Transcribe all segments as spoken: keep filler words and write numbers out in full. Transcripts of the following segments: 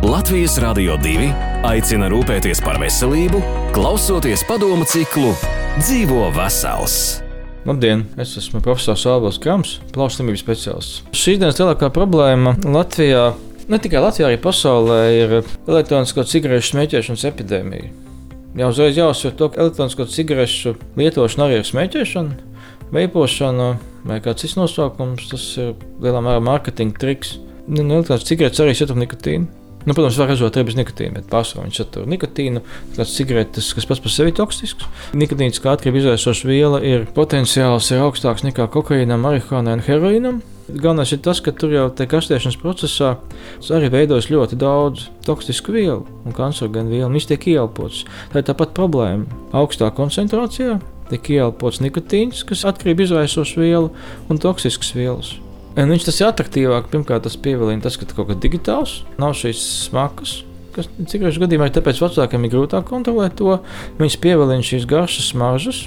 Latvijas Radio divi aicina rūpēties par veselību, klausoties padomu ciklu Dzīvo vesels. Labdien, es esmu profesors Ābols Krams, plaušu slimību speciālists. Šīs dienas lielākā problēma Latvijā, ne tikai Latvijā, arī pasaulē, ir elektronisko cigarešu smēķēšanas epidēmija. Jau uzreiz jāuzsver to, ka elektronisko cigarešu lietošana arī ir smēķēšana, veipošana vai kāds cits nosaukums. Tas ir lielā mērā mārketinga triks. Nu, elektroniskās cigaretes arī satur nikotīnu. Nu, protams, var ražot arī bez nikotīna, bet pārsvarā viņš satur nikotīnu. Tās cigaretes, kas pats par sevi toksisks. Nikotīns kā atkarību izraisoša viela ir potenciāls ir augstāks nekā kokaīnam, marihuānai un heroīnam. Galvenais ir tas, ka tur jau te kastēšanas procesā arī veidojas ļoti daudz toksisku vielu un kancerogēnu vielu. Viņš tiek ieelpots. Tā ir tāpat problēma. Augstā koncentrācijā tiek ieelpots nikotīns, kas atkarību izraisoša viela un toksiskas vielas. Un viņš tas ir attraktīvāk. Pirmkārt, tas pievilina tas, ka tas kaut kas digitāls, nav šīs smakas, kas cigarešu gadījumā ir tāpēc vecākiem ir grūtāk kontrolēt to. Viņas pievilina šīs garšas, smaržas.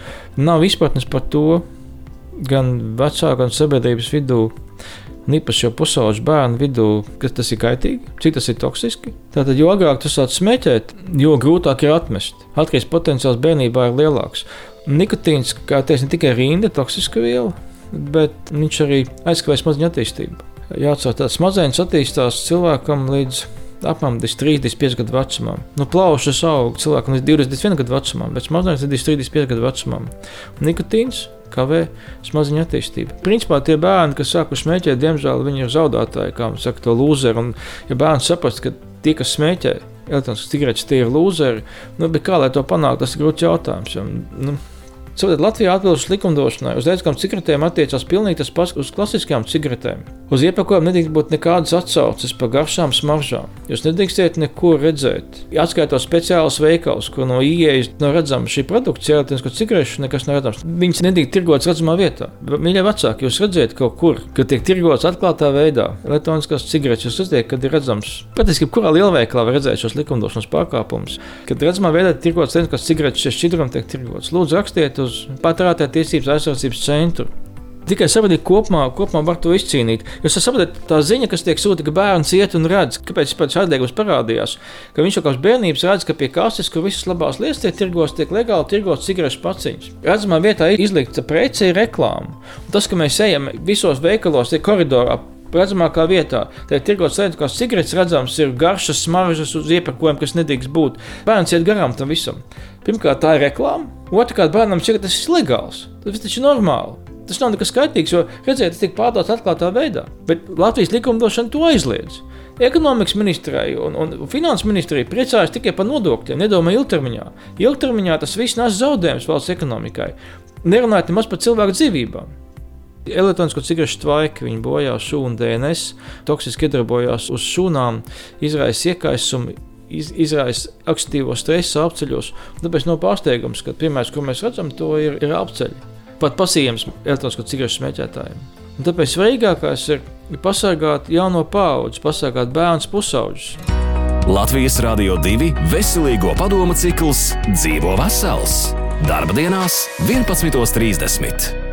Nav izpratnes par to gan vecāku, gan sabiedrības vidū, un īpaši jau pusauģu bērnu vidū, ka tas ir kaitīgi, cik tas ir toksiski. Tātad, jo agrāk tu sāc smēķēt, jo grūtāk ir atmest. Atkarības potenciāls bērnībā ir lielāks. Nikotīns, kā teiks, ne tikai rinda toksiska viela, bet viņš arī aizkavē smadzeņu attīstību. Jāatcer, tāds smadzenes attīstās cilvēkam līdz apmēram trīsdesmit pieci gadu vecumam. Nu, plaušas aug cilvēkam līdz divdesmit viena gadu vecumam, bet smadzenes līdz trīsdesmit pieci gadu vecumam. Nikotīns kavē smadzeņu attīstību. Principā tie bērni, kas sākuši smēķēt, diemžēl viņi ir zaudētāji, kā man saka, to lūzeri. Un ja bērns saprast, ka tie, kas smēķē elektroniskas cigaretes, tie ir lūzeri, nu, bet kā lai to panākt, tas ir grūts jautājums. Jo, nu, Savukārt Latvijā atbilstoši likumdošanai uz elektroniskām cigaretēm attiecās pilnīgi tas pats uz klasiskajām cigaretēm. Uz iepakojumu nedrīkst būt nekādas atsauces par garšām, smaržām. Jūs nedrīkstiet nekur redzēt. Atskaitot speciālus veikals, kur no ieejas nav redzama šī produkcija, elektronisko cigarešu nekas nav redzams. Viņas nedrīkst tirgotas redzamā vietā. Mīļie vecāki, jūs redzēt kaut kur, kad tiek tirgotas atklātā veidā elektroniskās cigaretes, jūs redzēt, kad ir redzams. Praktiski kurā lielveikalā var redzēt šos likumdošanas pārkāpumus. Kad redzamā veidā tirgotas elektroniskās cigaretes, šie šķidrumi tiek tirgotas. Lūdzu, rakstiet uz patērētāju tiesības aizsardzības centru. Tikai sabiedrība kopumā, kopumā var to izcīnīt. Jūs saprotat, tā ziņa, kas tiek sūta, ka bērns iet un redz, kāpēc šis aizliegums parādījās, ka viņš jau kāds bērnības redz, ka pie kases, kur visas labās lietas tiek tirgos, tiek legāli tirgots cigarešu paciņas. Redzamā vietā izlikta prece ir reklāma. Un tas, ka mēs ejam visos veikalos, tie koridorā, redzamākā vietā, tiek tirgots elektroniskās cigaretes, redzams, ir garšas, smaržas uz iepakojumu, kas nedrīkst būt. Bērns iet garām tam visam. Pirmkārt, tā ir reklāma. Otrkārt, bērnam šķiet, ka tas ir legāls. Tas taču ir normāli. Tas nav nekas skaitīgs, jo, redziet, tas tiek pārdots atklātā veidā. Bet Latvijas likumdošana to aizliedz. Ekonomikas ministrija un, un finanses ministrija priecājas tikai par nodokļiem, nedomā ilgtermiņā. Ilgtermiņā tas viss nes zaudējums valsts ekonomikai. Nerunājot nemaz par cilvēku dzīvībām. Elektronisko cigarešu tvaiki, viņi bojā šūnu D N S, toksiski iedarbojās uz šūnām, izraisa iekaisumu, iz, izraisa oksidatīvo stresu apceļos. Tāpēc nav pārsteigums, ka pirmais, ko mēs redzam, to ir, ir apceļi. Pat pasījums elektronisko cigarešu smēķētājiem. Un tāpēc svarīgākais ir pasargāt jauno paudzi, pasargāt bērnus, pusauģus. Latvijas Radio divi veselīgo padomu cikls Dzīvo vesels. Darba dienās vienpadsmit trīsdesmit.